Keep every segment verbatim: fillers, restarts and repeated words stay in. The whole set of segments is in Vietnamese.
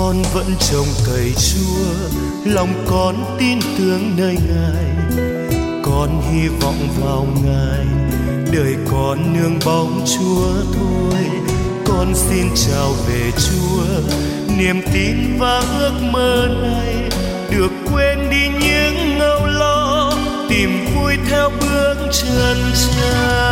con vẫn trồng cày chua, lòng con tin tưởng nơi Ngài. Con hy vọng vào Ngài, đời con nương bóng Chúa thôi. Con xin chào về Chúa, niềm tin và ước mơ này được quên đi những âu lo, tìm vui theo bước chân Cha.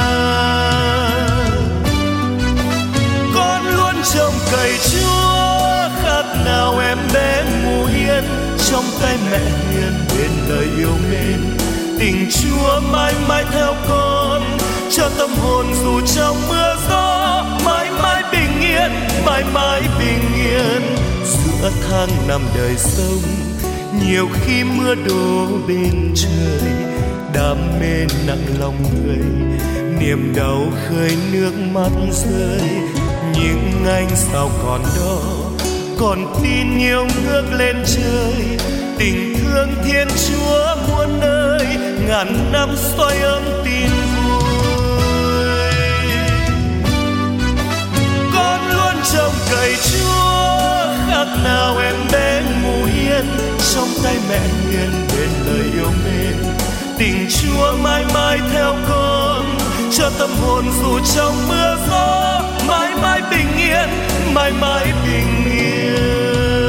Con luôn trông cậy Chúa, khác nào em bé ngủ yên trong tay mẹ hiền bên lời yêu mến. Tình Chúa mãi mãi theo con, cho tâm hồn dù trong mưa gió, mãi mãi bình yên, mãi mãi bình yên. Giữa tháng năm đời sống, nhiều khi mưa đổ bên trời, đam mê nặng lòng người, niềm đau khơi nước mắt rơi. Nhưng anh sao còn đó, còn tin nhiều ngước lên trời. Tình thương Thiên Chúa muôn nơi, ngàn năm soi ấm tin vui. Con luôn trông cậy Chúa, khác nào em bé ngủ yên trong tay mẹ hiền bên lời yêu mến. Tình Chúa mãi mãi theo con, cho tâm hồn dù trong mưa gió, mãi mãi bình yên, mãi mãi bình yên.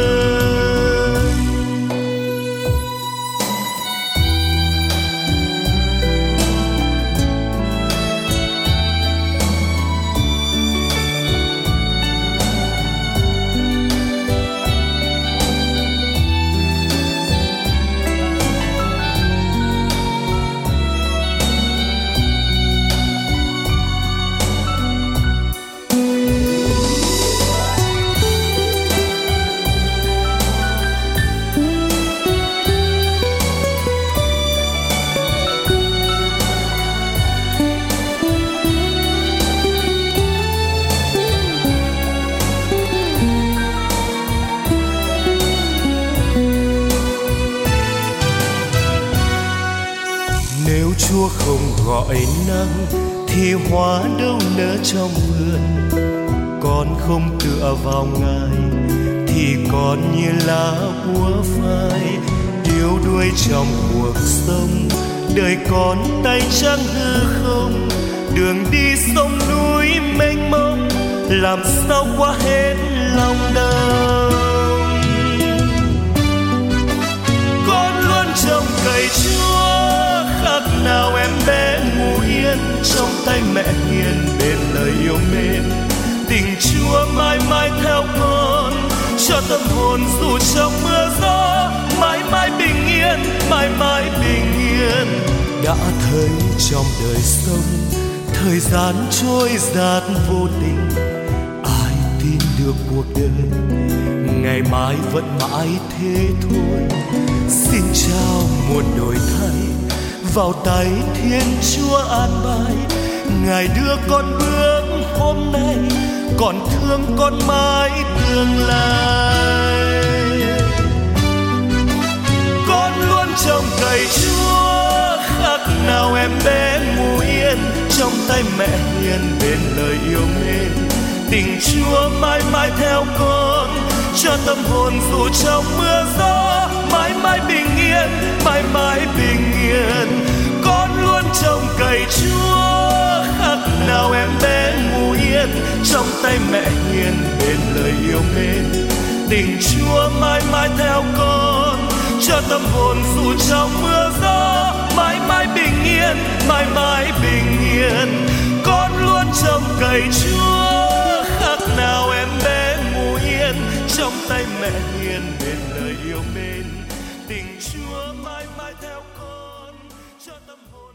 Nếu Chúa không gọi nắng thì hoa đâu nở trong vườn. Con không tựa vào Ngài thì con như lá úa phai, yếu đuối trong cuộc sống. Đời con tay trắng hư không, đường đi sông núi mênh mông, làm sao qua hết lòng đông. Con luôn trông cậy Chúa, khác nào em bé ngủ yên trong tay mẹ hiền bên lời yêu mến. Tình Chúa mãi mãi theo con, cho tâm hồn dù trong mưa gió, mãi mãi bình yên, mãi mãi bình yên. Đã thấy trong đời sống, thời gian trôi dạt vô tình, ai tin được cuộc đời ngày mai vẫn mãi thế thôi. Xin trao muôn đổi thay vào tay Thiên Chúa an bài. Ngài đưa con bước hôm nay, còn thương con mãi tương lai. Con luôn trông cậy Chúa, khác nào em bé ngủ yên trong tay mẹ hiền bên lời yêu mến. Tình Chúa mãi mãi theo con, cho tâm hồn dù trong mưa gió, mãi mãi bình yên, mãi mãi bình yên. Con luôn trông cậy Chúa, khác nào em bé ngủ yên trong tay mẹ hiền bên lời yêu mến. Tình Chúa mãi mãi theo con, cho tâm hồn dù trong mưa gió, mãi mãi bình yên, mãi mãi bình yên. Con luôn trông cậy Chúa, khác nào em bé ngủ yên trong tay mẹ hiền bên lời yêu mến. Tình Chúa mãi mãi theo con, cho tâm hồn